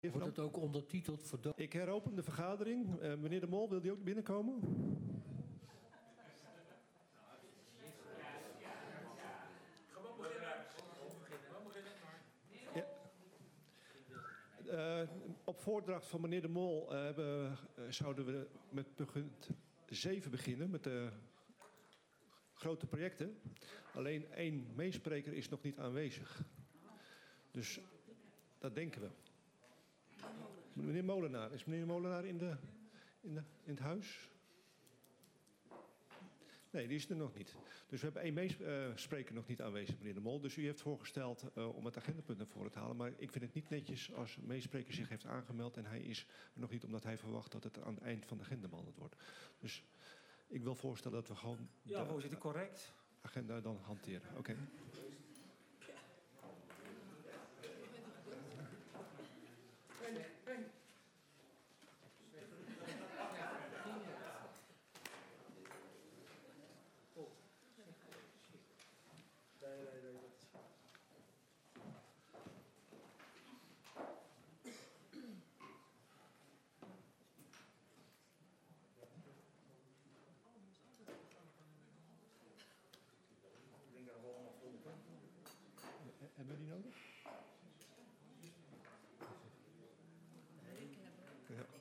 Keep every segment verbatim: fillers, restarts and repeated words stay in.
Wordt het ook ondertiteld verdoofd? Ik heropen de vergadering. Uh, meneer De Mol, wil die ook binnenkomen? Gewoon beginnen. Gewoon beginnen. Ja. Uh, op voordracht van meneer De Mol uh, hebben, uh, zouden we met punt zeven beginnen, met de grote projecten. Alleen één meespreker is nog niet aanwezig. Dus dat denken we. Meneer Molenaar, is meneer Molenaar in, de, in, de, in het huis? Nee, die is er nog niet. Dus we hebben één meespreker nog niet aanwezig, meneer De Mol. Dus u heeft voorgesteld uh, om het agendapunt naar voren te halen. Maar ik vind het niet netjes als een meespreker zich heeft aangemeld en hij is er nog niet, omdat hij verwacht dat het aan het eind van de agenda behandeld wordt. Dus ik wil voorstellen dat we gewoon ja, voorzitter, correct. De agenda dan hanteren. Oké. Okay. Nee, nee, nee. Ik denk dat we allemaal volgen. Hebben we die nodig? Nee, ik heb er. Ja.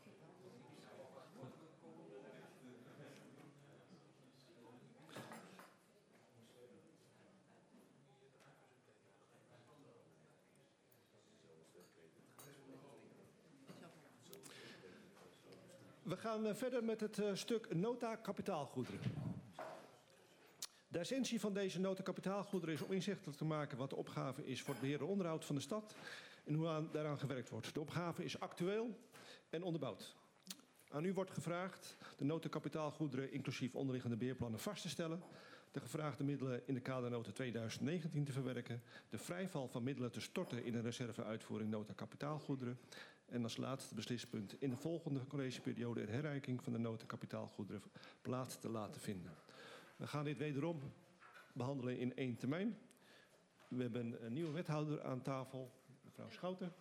We gaan verder met het uh, stuk nota kapitaalgoederen. De essentie van deze nota kapitaalgoederen is om inzichtelijk te maken wat de opgave is voor het beheer en onderhoud van de stad en hoe aan, daaraan gewerkt wordt. De opgave is actueel en onderbouwd. Aan u wordt gevraagd de nota kapitaalgoederen inclusief onderliggende beheerplannen vast te stellen, de gevraagde middelen in de kadernota tweeduizend negentien te verwerken, de vrijval van middelen te storten in een reserveuitvoering nota kapitaalgoederen en als laatste beslispunt in de volgende collegeperiode een herrijking van de nota kapitaalgoederen plaats te laten vinden. We gaan dit wederom behandelen in één termijn. We hebben een nieuwe wethouder aan tafel, mevrouw Schouten.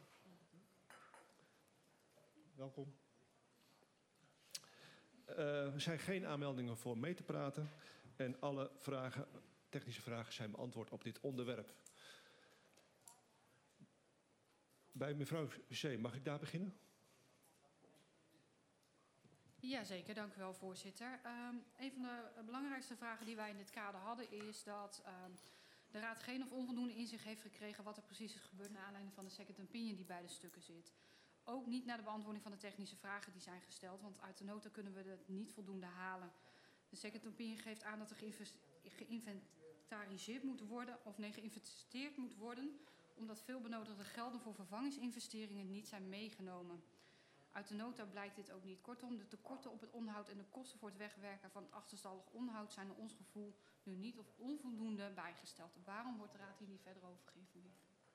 Welkom. Uh, er zijn geen aanmeldingen voor mee te praten. En alle vragen, technische vragen zijn beantwoord op dit onderwerp. Bij mevrouw C, mag ik daar beginnen? Jazeker, dank u wel, voorzitter. Um, een van de belangrijkste vragen die wij in dit kader hadden is dat um, de Raad geen of onvoldoende inzicht heeft gekregen wat er precies is gebeurd naar aanleiding van de second opinion die bij de stukken zit. Ook niet naar de beantwoording van de technische vragen die zijn gesteld, want uit de nota kunnen we het niet voldoende halen. De second opinion geeft aan dat er geïnventariseerd moet worden of nee, geïnvesteerd moet worden, omdat veel benodigde gelden voor vervangingsinvesteringen niet zijn meegenomen. Uit de nota blijkt dit ook niet. Kortom, de tekorten op het onderhoud en de kosten voor het wegwerken van het achterstallig onderhoud zijn naar ons gevoel nu niet of onvoldoende bijgesteld. Waarom wordt de Raad hier niet verder over geïnformeerd?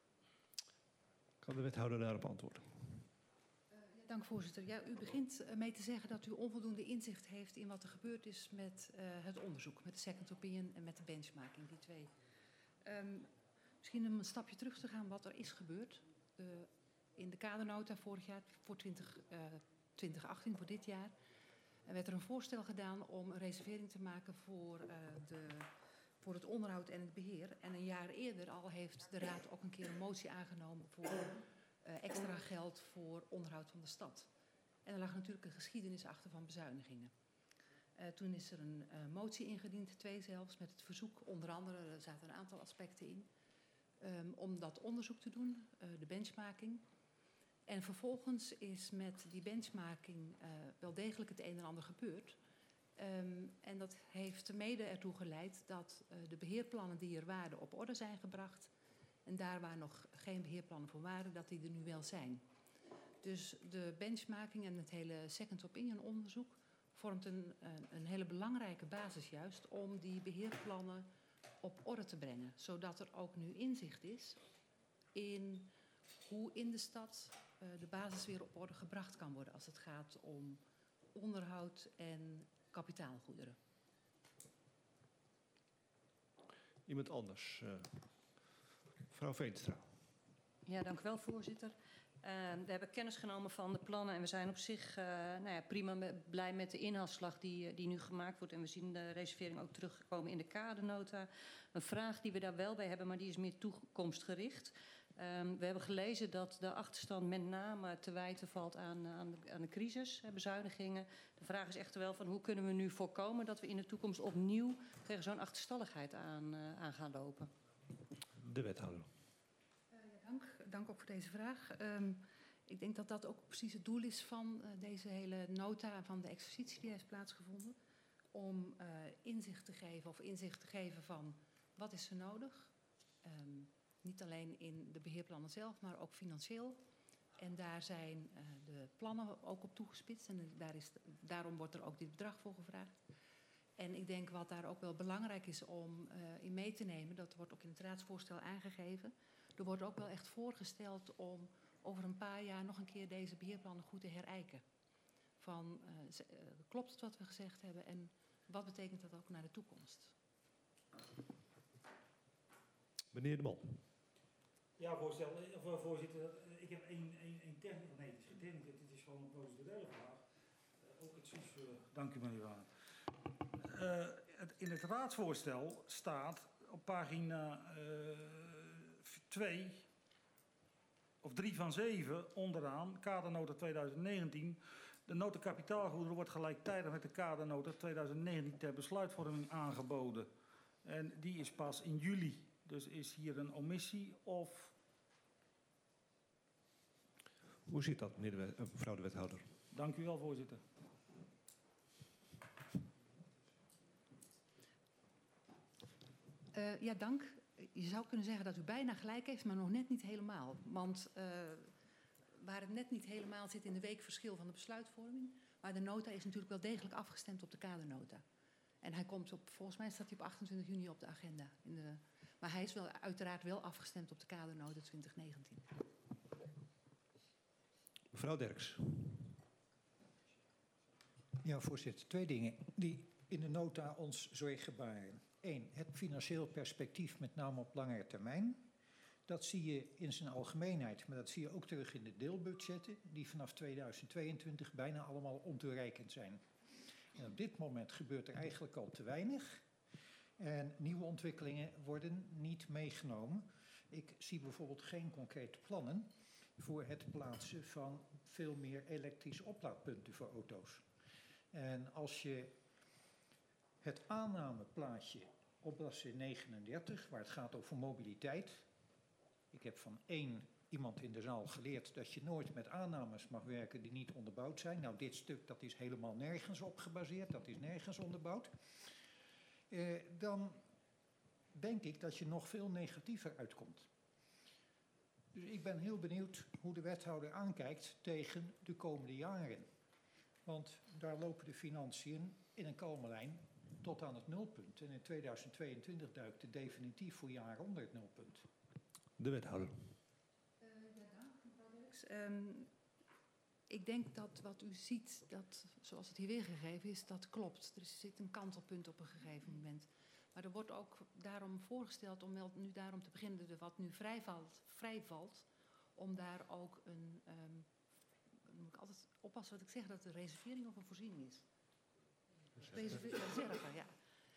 Kan de wethouder daarop antwoorden? Uh, ja, dank voorzitter. Ja, u begint mee te zeggen dat u onvoldoende inzicht heeft in wat er gebeurd is met uh, het onderzoek, met de second opinion en met de benchmarking, die twee. Um, misschien om een stapje terug te gaan wat er is gebeurd. Uh, In de kadernota vorig jaar, voor twintig, uh, twintig achttien, voor dit jaar, werd er een voorstel gedaan om een reservering te maken voor, uh, de, voor het onderhoud en het beheer. En een jaar eerder al heeft de Raad ook een keer een motie aangenomen voor uh, extra geld voor onderhoud van de stad. En er lag natuurlijk een geschiedenis achter van bezuinigingen. Uh, toen is er een uh, motie ingediend, twee zelfs, met het verzoek, onder andere, er zaten een aantal aspecten in, um, om dat onderzoek te doen, uh, de benchmarking. En vervolgens is met die benchmarking uh, wel degelijk het een en ander gebeurd. Um, en dat heeft mede ertoe geleid dat uh, de beheerplannen die er waren op orde zijn gebracht. En daar waar nog geen beheerplannen voor waren, dat die er nu wel zijn. Dus de benchmarking en het hele second opinion onderzoek vormt een, een, een hele belangrijke basis juist om die beheerplannen op orde te brengen. Zodat er ook nu inzicht is in hoe in de stad uh, de basis weer op orde gebracht kan worden als het gaat om onderhoud en kapitaalgoederen. Iemand anders? Uh, mevrouw Veenstra. Ja, dank u wel, voorzitter. we hebben kennis genomen van de plannen en we zijn op zich uh, nou ja, prima me, blij met de inhaalslag die, die nu gemaakt wordt. En we zien de reservering ook terugkomen in de kadernota. Een vraag die we daar wel bij hebben, maar die is meer toekomstgericht. Um, we hebben gelezen dat de achterstand met name te wijten valt aan, aan, de, aan de crisis, hè, bezuinigingen. De vraag is echter wel van hoe kunnen we nu voorkomen dat we in de toekomst opnieuw tegen zo'n achterstalligheid aan, uh, aan gaan lopen. De wethouder. Uh, ja, dank. Dank ook voor deze vraag. Um, ik denk dat dat ook precies het doel is van uh, deze hele nota, van de exercitie die heeft plaatsgevonden. Om uh, inzicht te geven of inzicht te geven van wat is er nodig. Um, Niet alleen in de beheerplannen zelf, maar ook financieel. En daar zijn uh, de plannen ook op toegespitst. En daar is, daarom wordt er ook dit bedrag voor gevraagd. En ik denk wat daar ook wel belangrijk is om uh, in mee te nemen, dat wordt ook in het raadsvoorstel aangegeven. Er wordt ook wel echt voorgesteld om over een paar jaar nog een keer deze beheerplannen goed te herijken. Van, uh, uh, klopt het wat we gezegd hebben en wat betekent dat ook naar de toekomst? Meneer De Man. Ja, voorstel, of, voorzitter, ik heb één, één, één technische, nee, het is geen technische, het is gewoon een procedurele vraag. Uh, ook excuus, uh, dank u meneer Waan. Uh, het, in het raadsvoorstel staat op pagina twee of drie van zeven onderaan, kadernota tweeduizend negentien. De nota kapitaalgoederen wordt gelijktijdig met de kadernota tweeduizend negentien ter besluitvorming aangeboden. En die is pas in juli. Dus is hier een omissie of... Hoe zit dat, meneer de wet, uh, mevrouw de wethouder? Dank u wel, voorzitter. Uh, ja, dank. Je zou kunnen zeggen dat u bijna gelijk heeft, maar nog net niet helemaal. Want uh, waar het net niet helemaal zit in de week verschil van de besluitvorming, maar de nota is natuurlijk wel degelijk afgestemd op de kadernota. En hij komt op, volgens mij staat hij op achtentwintig juni op de agenda. In de, maar hij is wel uiteraard wel afgestemd op de kadernota twintig negentien. Mevrouw Derks. Ja, voorzitter. Twee dingen die in de nota ons zorgen baren. Eén, het financieel perspectief, met name op langere termijn. Dat zie je in zijn algemeenheid, maar dat zie je ook terug in de deelbudgetten, die vanaf tweeduizend tweeëntwintig bijna allemaal ontoereikend zijn. En op dit moment gebeurt er eigenlijk al te weinig. En nieuwe ontwikkelingen worden niet meegenomen. Ik zie bijvoorbeeld geen concrete plannen voor het plaatsen van veel meer elektrische oplaadpunten voor auto's. En als je het aannameplaatje op bladzijde negenendertig, waar het gaat over mobiliteit. Ik heb van één iemand in de zaal geleerd dat je nooit met aannames mag werken die niet onderbouwd zijn. Nou, dit stuk dat is helemaal nergens op gebaseerd, dat is nergens onderbouwd. Eh, dan denk ik dat je nog veel negatiever uitkomt. Dus ik ben heel benieuwd hoe de wethouder aankijkt tegen de komende jaren. Want daar lopen de financiën in een kalme lijn tot aan het nulpunt. En in tweeduizend tweeëntwintig duikt het definitief voor jaren onder het nulpunt. De wethouder. Uh, ja, dank, mevrouw Derks. Um, ik denk dat wat u ziet, dat, zoals het hier weergegeven is, dat klopt. Er zit een kantelpunt op een gegeven moment. Maar er wordt ook daarom voorgesteld om wel nu daarom te beginnen, de, wat nu vrijvalt, vrijvalt, om daar ook een, um, dan moet ik altijd oppassen wat ik zeg, dat het een reservering of een voorziening is. Reserve, reserve, ja.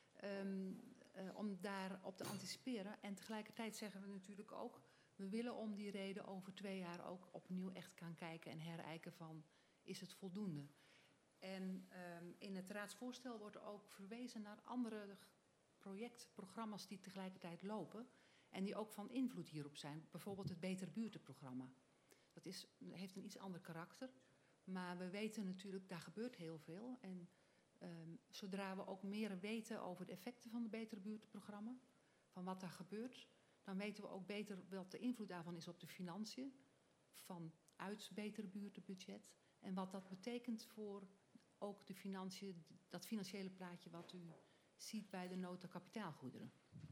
Um, uh, om daarop te anticiperen. En tegelijkertijd zeggen we natuurlijk ook, we willen om die reden over twee jaar ook opnieuw echt gaan kijken en herijken van, is het voldoende? En um, in het raadsvoorstel wordt er ook verwezen naar andere projectprogramma's die tegelijkertijd lopen en die ook van invloed hierop zijn. Bijvoorbeeld het Beter Buurten-programma. Dat is, heeft een iets ander karakter, maar we weten natuurlijk, daar gebeurt heel veel. En um, zodra we ook meer weten over de effecten van het Beter Buurten-programma, van wat daar gebeurt, dan weten we ook beter wat de invloed daarvan is op de financiën vanuit het Beter Buurten-budget en wat dat betekent voor ook de financiën, dat financiële plaatje wat u ziet bij de nota kapitaalgoederen.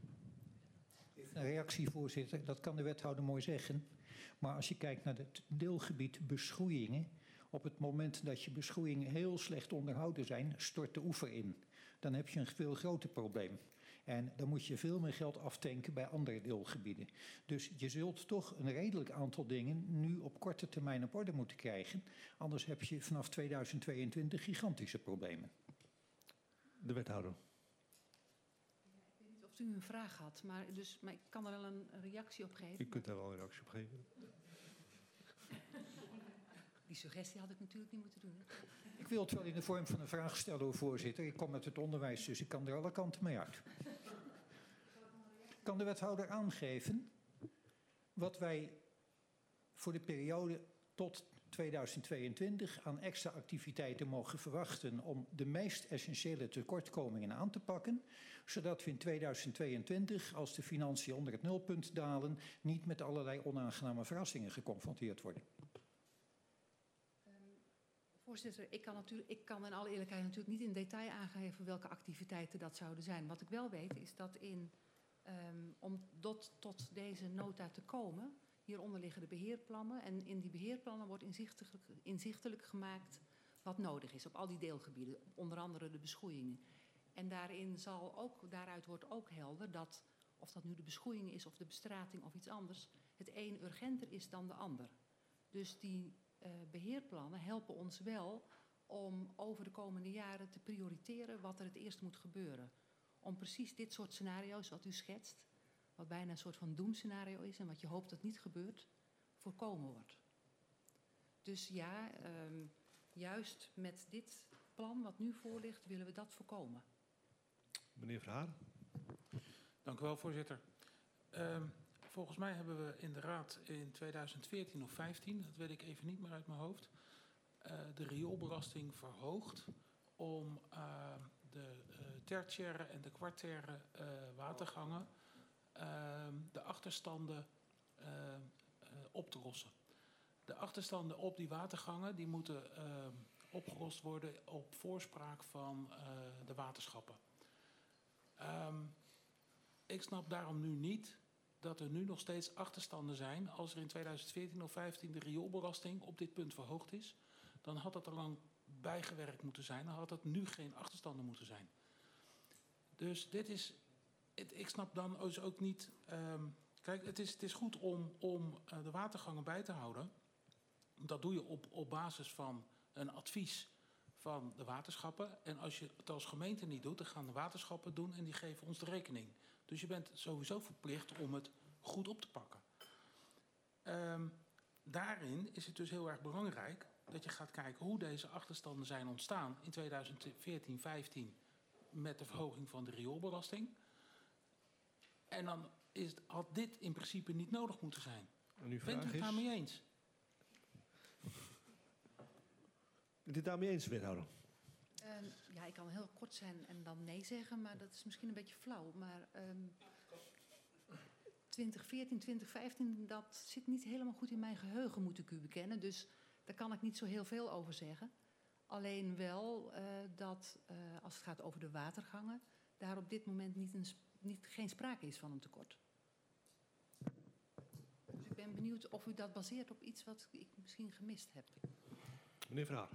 Een reactie, voorzitter. Dat kan de wethouder mooi zeggen. Maar als je kijkt naar het deelgebied beschroeiingen, op het moment dat je beschroeiingen heel slecht onderhouden zijn, stort de oever in. Dan heb je een veel groter probleem. En dan moet je veel meer geld aftanken bij andere deelgebieden. Dus je zult toch een redelijk aantal dingen nu op korte termijn op orde moeten krijgen. Anders heb je vanaf tweeduizend tweeëntwintig gigantische problemen. De wethouder. Ik weet niet of u een vraag had, maar, dus, maar ik kan er wel een reactie op geven. U kunt daar wel een reactie op geven. Die suggestie had ik natuurlijk niet moeten doen. Ik wil het wel in de vorm van een vraag stellen, hoor, voorzitter. Ik kom uit het onderwijs, dus ik kan er alle kanten mee uit. Kan de wethouder aangeven wat wij voor de periode tot tweeduizend tweeëntwintig aan extra activiteiten mogen verwachten om de meest essentiële tekortkomingen aan te pakken, zodat we in tweeduizend tweeëntwintig, als de financiën onder het nulpunt dalen, niet met allerlei onaangename verrassingen geconfronteerd worden? Voorzitter, ik kan, natuurlijk, ik kan in alle eerlijkheid natuurlijk niet in detail aangeven welke activiteiten dat zouden zijn. Wat ik wel weet is dat in, um, om tot, tot deze nota te komen, hieronder liggen de beheerplannen. En in die beheerplannen wordt inzichtelijk, inzichtelijk gemaakt wat nodig is op al die deelgebieden, onder andere de beschoeiingen. En daarin zal ook, daaruit wordt ook helder dat, of dat nu de beschoeiing is of de bestrating of iets anders, het een urgenter is dan de ander. Dus die Uh, beheerplannen helpen ons wel om over de komende jaren te prioriteren wat er het eerst moet gebeuren. Om precies dit soort scenario's wat u schetst, wat bijna een soort van doemscenario is en wat je hoopt dat niet gebeurt, voorkomen wordt. Dus ja, um, juist met dit plan wat nu voor ligt, willen we dat voorkomen. Meneer Verhaar. Dank u wel, voorzitter. Um, Volgens mij hebben we in de Raad in tweeduizend veertien of vijftien, dat weet ik even niet meer uit mijn hoofd, uh, de rioolbelasting verhoogd om uh, de uh, tertiaire en de kwartaire uh, watergangen uh, de achterstanden uh, uh, op te lossen. De achterstanden op die watergangen die moeten uh, opgelost worden op voorspraak van uh, de waterschappen. Um, ik snap daarom nu niet dat er nu nog steeds achterstanden zijn. Als er in tweeduizend veertien of vijftien de rioolbelasting op dit punt verhoogd is, dan had dat er lang bijgewerkt moeten zijn. Dan had het nu geen achterstanden moeten zijn. Dus dit is, het, ik snap dan dus ook niet. Um, kijk, het is, het is goed om, om uh, de watergangen bij te houden. Dat doe je op, op basis van een advies van de waterschappen. En als je het als gemeente niet doet, dan gaan de waterschappen het doen en die geven ons de rekening. Dus je bent sowieso verplicht om het goed op te pakken. Um, daarin is het dus heel erg belangrijk dat je gaat kijken hoe deze achterstanden zijn ontstaan in tweeduizend veertien vijftien met de verhoging van de rioolbelasting. En dan is, had dit in principe niet nodig moeten zijn. En uw vraag Bent u het is... daarmee eens? Bent u het daarmee eens, wethouder? Um, ja, ik kan heel kort zijn en dan nee zeggen, maar dat is misschien een beetje flauw. Maar um, twintig veertien, twintig vijftien, dat zit niet helemaal goed in mijn geheugen, moet ik u bekennen. Dus daar kan ik niet zo heel veel over zeggen. Alleen wel uh, dat, uh, als het gaat over de watergangen, daar op dit moment niet een, niet, geen sprake is van een tekort. Dus ik ben benieuwd of u dat baseert op iets wat ik misschien gemist heb. Meneer Verhaar.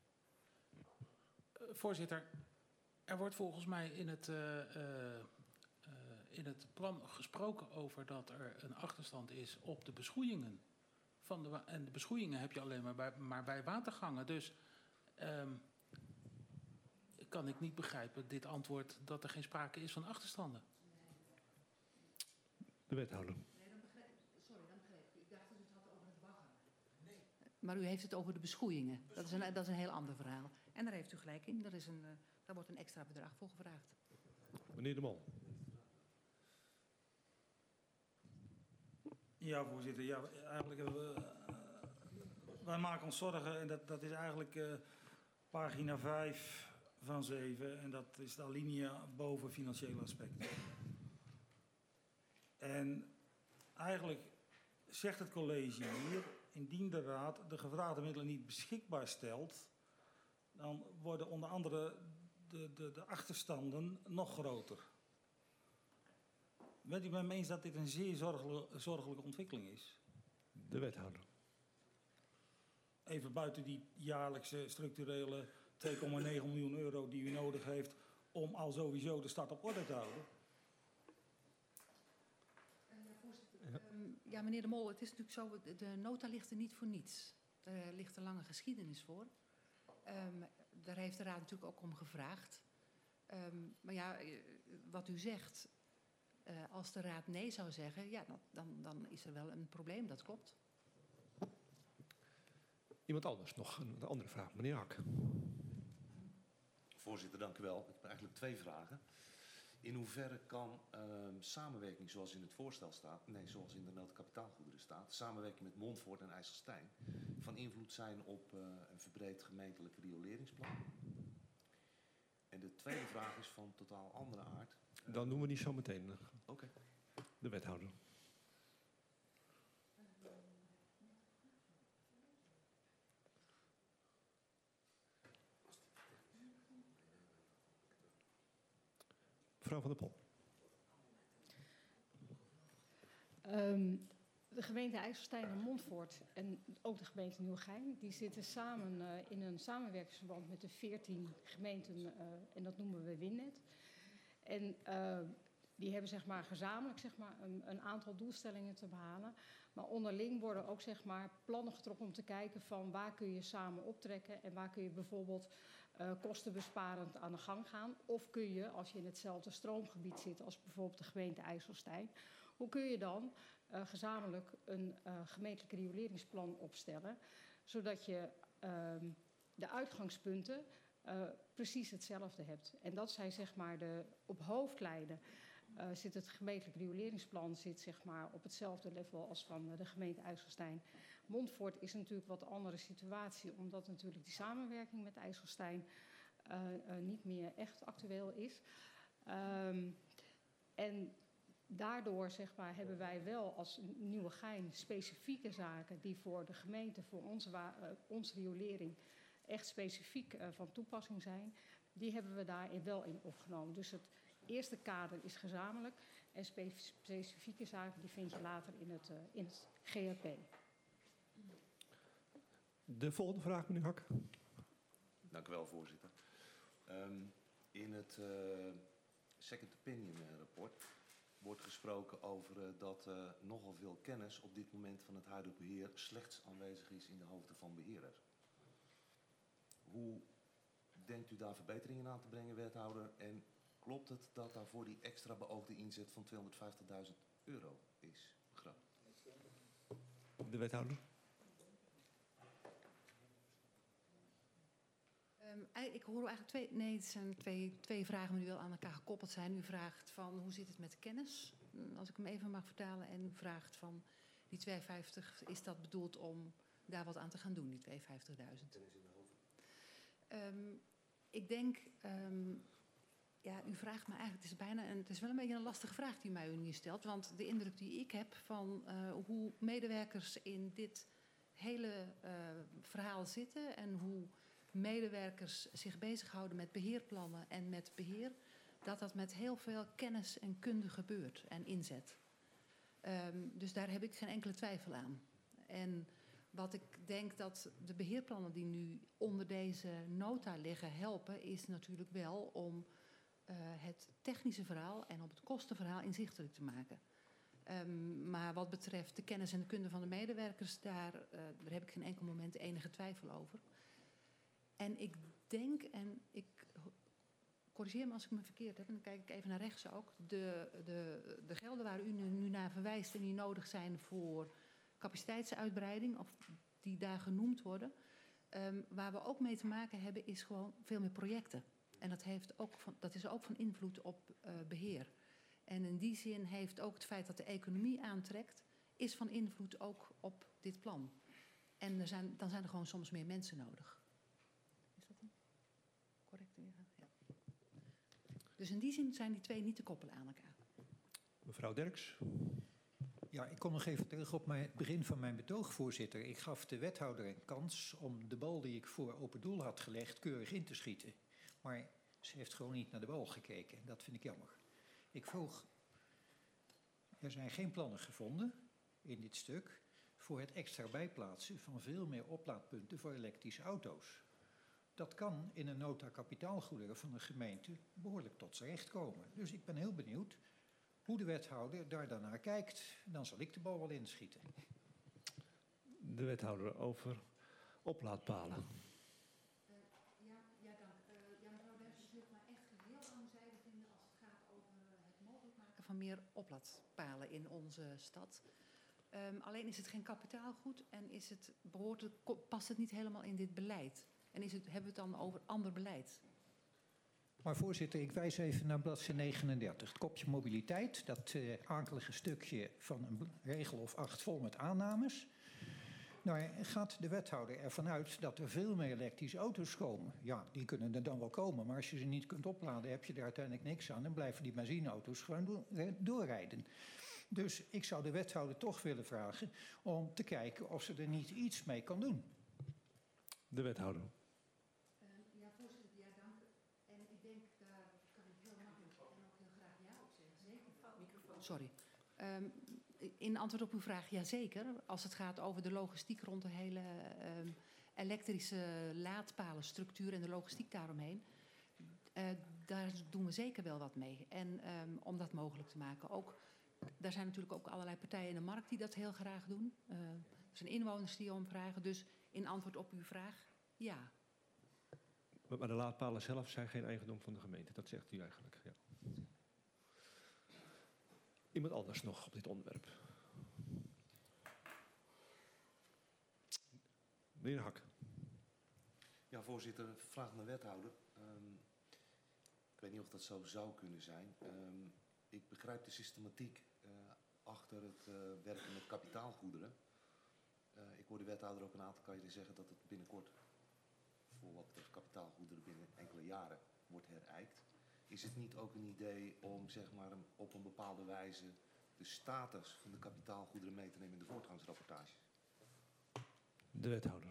Voorzitter, er wordt volgens mij in het, uh, uh, uh, in het plan gesproken over dat er een achterstand is op de beschoeiingen. Van de en de beschoeiingen heb je alleen maar bij, maar bij watergangen. Dus um, kan ik niet begrijpen, dit antwoord, dat er geen sprake is van achterstanden. De wethouder. Nee, dan begrijp ik. Sorry, dan begrijp ik. Ik dacht dat u het had over het bagger. Nee. Maar u heeft het over de beschoeiingen. Dat is een, dat is een heel ander verhaal. En daar heeft u gelijk in. Dat is een, uh, daar wordt een extra bedrag voor gevraagd. Meneer De Mol. Ja, voorzitter. Ja, eigenlijk hebben we, uh, wij maken ons zorgen, en dat, dat is eigenlijk uh, pagina vijf van zeven. En dat is de alinea boven financiële aspecten. En eigenlijk zegt het college hier, indien de raad de gevraagde middelen niet beschikbaar stelt, dan worden onder andere de, de, de achterstanden nog groter. Bent u met me eens dat dit een zeer zorgelijke, zorgelijke ontwikkeling is? De wethouder. Even buiten die jaarlijkse structurele twee komma negen miljoen euro die u nodig heeft om al sowieso de stad op orde te houden. Ja, meneer De Mol, het is natuurlijk zo, de- de nota ligt er niet voor niets. Er ligt een lange geschiedenis voor. Um, daar heeft de Raad natuurlijk ook om gevraagd. Um, maar ja, eh, wat u zegt, uh, als de Raad nee zou zeggen, ja, dan, dan, dan is er wel een probleem, dat klopt. Iemand anders nog een andere vraag, meneer Hak. Voorzitter, dank u wel. Ik heb eigenlijk twee vragen. In hoeverre kan uh, samenwerking zoals in het voorstel staat, nee, zoals in de nota kapitaalgoederen staat, samenwerking met Montfort en IJsselstein van invloed zijn op uh, een verbreed gemeentelijk rioleringsplan? En de tweede vraag is van totaal andere aard. Uh, Dan doen we die zo meteen. Oké. Okay. De wethouder. Mevrouw Van der Pol. Um, de gemeente IJsselstein en Montfort en ook de gemeente Nieuwegein, die zitten samen uh, in een samenwerkingsverband met de veertien gemeenten uh, en dat noemen we Winnet. En uh, die hebben zeg maar gezamenlijk zeg maar, een, een aantal doelstellingen te behalen. Maar onderling worden ook zeg maar, plannen getrokken om te kijken van waar kun je samen optrekken en waar kun je bijvoorbeeld uh, kostenbesparend aan de gang gaan. Of kun je, als je in hetzelfde stroomgebied zit als bijvoorbeeld de gemeente IJsselstein, hoe kun je dan uh, gezamenlijk een uh, gemeentelijk rioleringsplan opstellen, zodat je uh, de uitgangspunten uh, precies hetzelfde hebt. En dat zijn zeg maar de op hoofdlijnen. Uh, zit het gemeentelijk rioleringsplan zit, zeg maar, op hetzelfde level als van uh, de gemeente IJsselstein. Montfort is natuurlijk wat andere situatie, omdat natuurlijk die samenwerking met IJsselstein uh, uh, niet meer echt actueel is. Um, en daardoor zeg maar, hebben wij wel als Nieuwegein specifieke zaken die voor de gemeente, voor onze, uh, onze riolering echt specifiek uh, van toepassing zijn. Die hebben we daarin wel in opgenomen. Dus het eerste kader is gezamenlijk en spe specifieke zaken die vind je later in het, uh, in het G R P. De volgende vraag, meneer Hak. Dank u wel, voorzitter. Um, in het uh, Second Opinion rapport wordt gesproken over uh, dat uh, nogal veel kennis op dit moment van het huidige beheer slechts aanwezig is in de hoofden van beheerders. Hoe denkt u daar verbeteringen aan te brengen, wethouder? En klopt het dat daarvoor die extra beoogde inzet van tweehonderdvijftigduizend euro is begroot? De wethouder. Um, ik hoor eigenlijk twee, nee, het zijn twee, twee vragen die wel aan elkaar gekoppeld zijn. U vraagt van hoe zit het met kennis, als ik hem even mag vertalen. En u vraagt van die tweehonderdvijftig, is dat bedoeld om daar wat aan te gaan doen, die tweehonderdvijftigduizend? Kennis in de hoofd. Um, ik denk, um, ja, u vraagt me eigenlijk, het is bijna een, het is wel een beetje een lastige vraag die mij u nu stelt. Want de indruk die ik heb van uh, hoe medewerkers in dit hele uh, verhaal zitten en hoe medewerkers zich bezighouden met beheerplannen en met beheer, dat dat met heel veel kennis en kunde gebeurt en inzet. Um, dus daar heb ik geen enkele twijfel aan. En wat ik denk dat de beheerplannen die nu onder deze nota liggen helpen, is natuurlijk wel om uh, het technische verhaal en op het kostenverhaal inzichtelijk te maken. Um, maar wat betreft de kennis en de kunde van de medewerkers, daar, uh, daar heb ik geen enkel moment enige twijfel over. En ik denk, en ik corrigeer me als ik me verkeerd heb, en dan kijk ik even naar rechts ook, de, de, de gelden waar u nu, nu naar verwijst en die nodig zijn voor capaciteitsuitbreiding, of die daar genoemd worden, um, waar we ook mee te maken hebben, is gewoon veel meer projecten. En dat, heeft ook van, dat is ook van invloed op uh, beheer. En in die zin heeft ook het feit dat de economie aantrekt, is van invloed ook op dit plan. En er zijn, dan zijn er gewoon soms meer mensen nodig. Ja. Dus in die zin zijn die twee niet te koppelen aan elkaar. Mevrouw Derks. Ja, ik kom nog even terug op mijn, het begin van mijn betoog, voorzitter. Ik gaf de wethouder een kans om de bal die ik voor open doel had gelegd keurig in te schieten. Maar ze heeft gewoon niet naar de bal gekeken. Dat vind ik jammer. Ik vroeg, er zijn geen plannen gevonden in dit stuk voor het extra bijplaatsen van veel meer oplaadpunten voor elektrische auto's. Dat kan in een nota kapitaalgoederen van een gemeente behoorlijk tot z'n recht komen. Dus ik ben heel benieuwd, Hoe de wethouder daar dan naar kijkt, dan zal ik de bal wel inschieten. De wethouder over oplaadpalen. Uh, ja, ja, dank. Uh, ja, mevrouw Derks, ik wil maar echt heel aan uw zijde vinden als het gaat over het mogelijk maken van meer oplaadpalen in onze stad. Um, alleen is het geen kapitaalgoed en is het, behoort het, past het niet helemaal in dit beleid. En is het, hebben we het dan over ander beleid? Maar voorzitter, ik wijs even naar bladzijde negenendertig. Het kopje mobiliteit, dat uh, akelige stukje van een regel of acht vol met aannames. Nou, gaat de wethouder ervan uit dat er veel meer elektrische auto's komen? Ja, die kunnen er dan wel komen, maar als je ze niet kunt opladen, heb je daar uiteindelijk niks aan. Dan blijven die benzineauto's gewoon do- doorrijden. Dus ik zou de wethouder toch willen vragen om te kijken of ze er niet iets mee kan doen. De wethouder. Uh, ja, voorzitter, ja, dank. En ik denk, daar kan ik heel makkelijk en ook heel graag ja op zeggen. Zeker. Microfoon. Sorry. Um, in antwoord op uw vraag, ja zeker. Als het gaat over de logistiek rond de hele um, elektrische laadpalenstructuur en de logistiek daaromheen. Uh, daar doen we zeker wel wat mee. En um, om dat mogelijk te maken. Ook, daar zijn natuurlijk ook allerlei partijen in de markt die dat heel graag doen. Uh, er zijn inwoners die om vragen. Dus in antwoord op uw vraag, ja. Maar de laadpalen zelf zijn geen eigendom van de gemeente. Dat zegt u eigenlijk, ja. Iemand anders nog op dit onderwerp? Meneer Hak. Ja, voorzitter, vraag aan de wethouder. Um, ik weet niet of dat zo zou kunnen zijn. Um, ik begrijp de systematiek uh, achter het uh, werken met kapitaalgoederen. Uh, ik hoor de wethouder ook een aantal keren zeggen dat het binnenkort, voor wat betreft kapitaalgoederen binnen enkele jaren, wordt herijkt. Is het niet ook een idee om zeg maar, op een bepaalde wijze de status van de kapitaalgoederen mee te nemen in de voortgangsrapportage? De wethouder.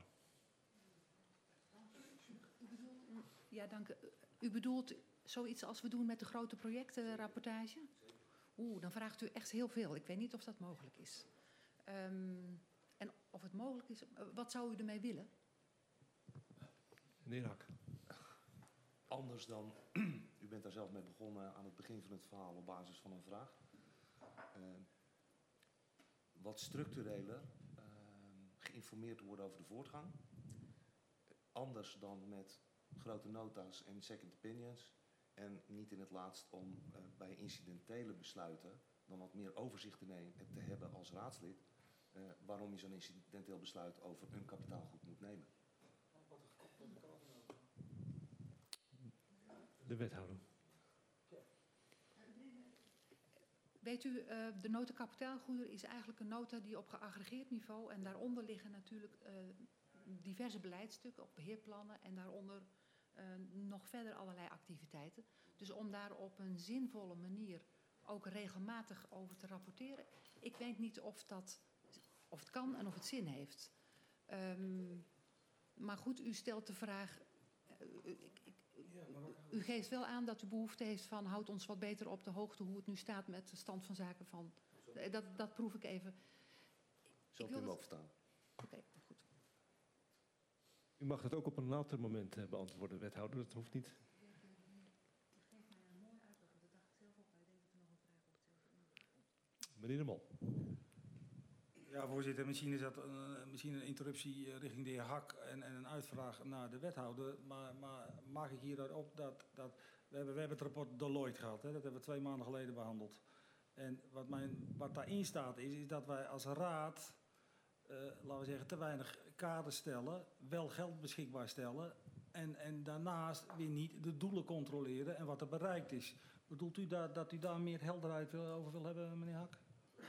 Ja, dank. U bedoelt zoiets als we doen met de grote projectenrapportage? Oeh, dan vraagt u echt heel veel. Ik weet niet of dat mogelijk is. Um, en of het mogelijk is, wat zou u ermee willen? Meneer Hak. Anders dan, u bent daar zelf mee begonnen aan het begin van het verhaal op basis van een vraag. Uh, wat structureler uh, geïnformeerd worden over de voortgang. Anders dan met grote nota's en second opinions. En niet in het laatst om uh, bij incidentele besluiten dan wat meer overzicht te, nemen, te hebben als raadslid. Uh, waarom je zo'n incidenteel besluit over een kapitaalgoed moet nemen. De wethouder. Weet u, uh, de nota kapitaalgoederen is eigenlijk een nota die op geaggregeerd niveau en daaronder liggen natuurlijk uh, diverse beleidsstukken op beheerplannen en daaronder uh, nog verder allerlei activiteiten. Dus om daar op een zinvolle manier ook regelmatig over te rapporteren. Ik weet niet of dat of het kan en of het zin heeft. Um, maar goed, u stelt de vraag. Uh, ik, ik, u geeft wel aan dat u behoefte heeft van houd ons wat beter op de hoogte hoe het nu staat met de stand van zaken van. Dat, dat proef ik even. Zal ik u hem overstaan? Oké, okay, goed. U mag het ook op een later moment uh, beantwoorden, wethouder. Dat hoeft niet. Meneer De Mol. Ja, voorzitter, misschien is dat uh, misschien een interruptie uh, richting de heer Hak en, en een uitvraag naar de wethouder. Maar, maar maak ik hieruit op dat, dat we, hebben, we hebben het rapport Deloitte gehad. Hè, dat hebben we twee maanden geleden behandeld. En wat, mijn, wat daarin staat is, is dat wij als raad, uh, laten we zeggen, te weinig kaders stellen, wel geld beschikbaar stellen en, en daarnaast weer niet de doelen controleren en wat er bereikt is. Bedoelt u dat, dat u daar meer helderheid over wil hebben, meneer Hak?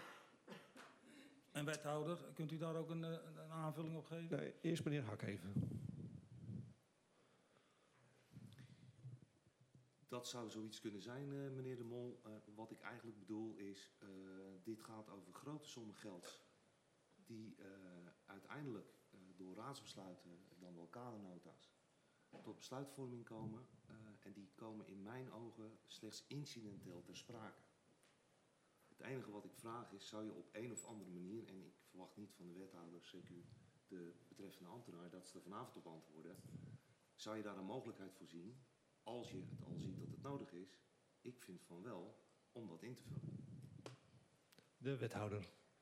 En wethouder, kunt u daar ook een, een aanvulling op geven? Nee, eerst meneer Hak even. Dat zou zoiets kunnen zijn, uh, meneer De Mol. Uh, wat ik eigenlijk bedoel is, uh, dit gaat over grote sommen geld die uh, uiteindelijk uh, door raadsbesluiten, dan wel kadernota's, tot besluitvorming komen. Uh, en die komen in mijn ogen slechts incidenteel ter sprake. Het enige wat ik vraag is, zou je op een of andere manier, en ik verwacht niet van de wethouder, zeker de betreffende ambtenaar, dat ze er vanavond op antwoorden, zou je daar een mogelijkheid voor zien, als je het al ziet dat het nodig is, ik vind van wel, om dat in te vullen. De wethouder.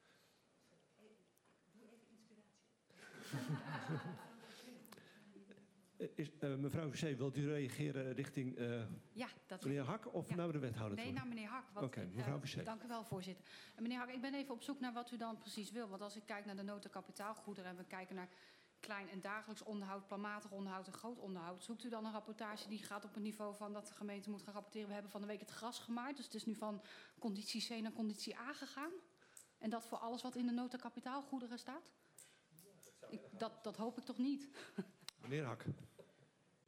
Is, uh, mevrouw Verzee, wilt u reageren richting uh, Ja, dat meneer Hak of ja. naar de wethouder Nee, toe? naar meneer Hak. Oké, okay, mevrouw Verzee. Uh, dank u wel, voorzitter. Uh, meneer Hak, ik ben even op zoek naar wat u dan precies wil. Want als ik kijk naar de nota kapitaalgoederen en we kijken naar klein en dagelijks onderhoud, planmatig onderhoud en groot onderhoud, zoekt u dan een rapportage die gaat op een niveau van dat de gemeente moet gaan rapporteren. We hebben van de week het gras gemaaid, dus het is nu van conditie C naar conditie A gegaan. En dat voor alles wat in de nota kapitaalgoederen staat? Ik, dat, dat hoop ik toch niet? Meneer Hak.